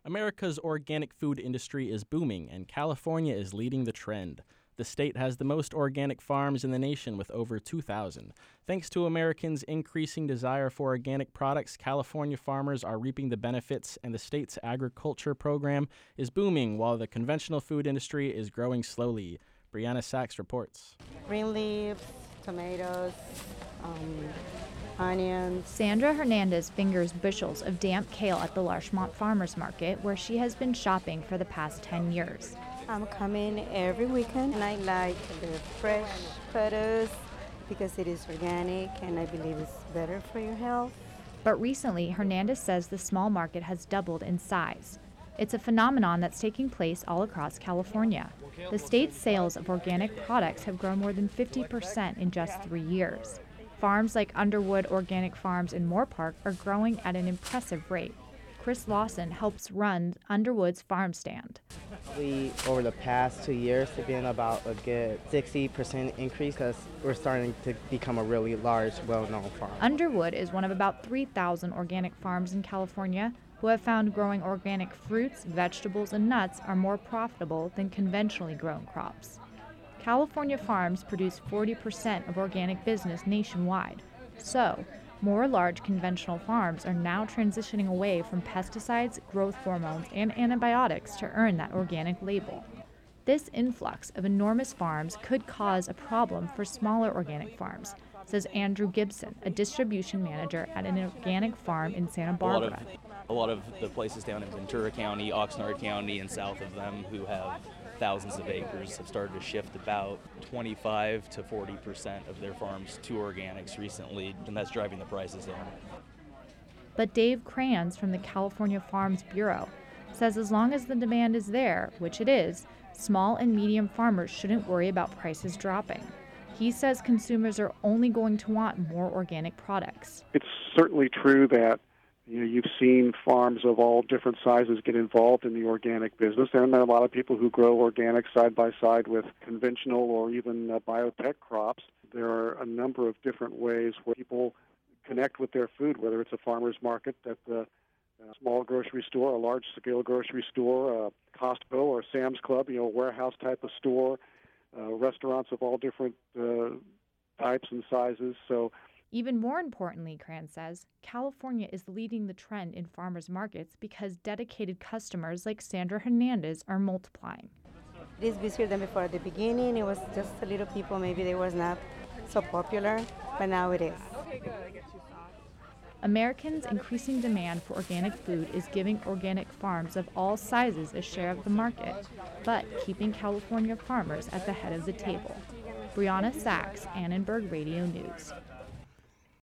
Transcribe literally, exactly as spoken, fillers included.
America's organic food industry is booming, and California is leading the trend. The state has the most organic farms in the nation with over two thousand. Thanks to Americans' increasing desire for organic products, California farmers are reaping the benefits, and the state's agriculture program is booming while the conventional food industry is growing slowly. Brianna Sachs reports. Green leaves, tomatoes, um, onions. Sandra Hernandez fingers bushels of damp kale at the Larchmont Farmers Market, where she has been shopping for the past ten years. I'm coming every weekend, and I like the fresh produce because it is organic, and I believe it's better for your health. But recently, Hernandez says the small market has doubled in size. It's a phenomenon that's taking place all across California. The state's sales of organic products have grown more than fifty percent in just three years. Farms like Underwood Organic Farms in Moorpark are growing at an impressive rate. Chris Lawson helps run Underwood's farm stand. We, over the past two years, have been about a good sixty percent increase because we're starting to become a really large, well-known farm. Underwood is one of about three thousand organic farms in California who have found growing organic fruits, vegetables, and nuts are more profitable than conventionally grown crops. California farms produce forty percent of organic business nationwide. So, more large conventional farms are now transitioning away from pesticides, growth hormones, and antibiotics to earn that organic label. This influx of enormous farms could cause a problem for smaller organic farms, says Andrew Gibson, a distribution manager at an organic farm in Santa Barbara. A lot of, a lot of the places down in Ventura County, Oxnard County, and south of them who have thousands of acres have started to shift about twenty-five to forty percent of their farms to organics recently, and that's driving the prices down. But Dave Kranz from the California Farms Bureau says as long as the demand is there, which it is, small and medium farmers shouldn't worry about prices dropping. He says consumers are only going to want more organic products. It's certainly true that You know, you've seen farms of all different sizes get involved in the organic business, and there are a lot of people who grow organic side by side with conventional or even uh, biotech crops. There are a number of different ways where people connect with their food, whether it's a farmer's market at the uh, small grocery store, a large-scale grocery store, uh, Costco or Sam's Club, you know, a warehouse type of store, uh, restaurants of all different uh, types and sizes. So. Even more importantly, Kranz says, California is leading the trend in farmers markets because dedicated customers like Sandra Hernandez are multiplying. It is busier than before. At the beginning, it was just a little people. Maybe they was not so popular, but now it is. Americans' increasing demand for organic food is giving organic farms of all sizes a share of the market, but keeping California farmers at the head of the table. Brianna Sachs, Annenberg Radio News.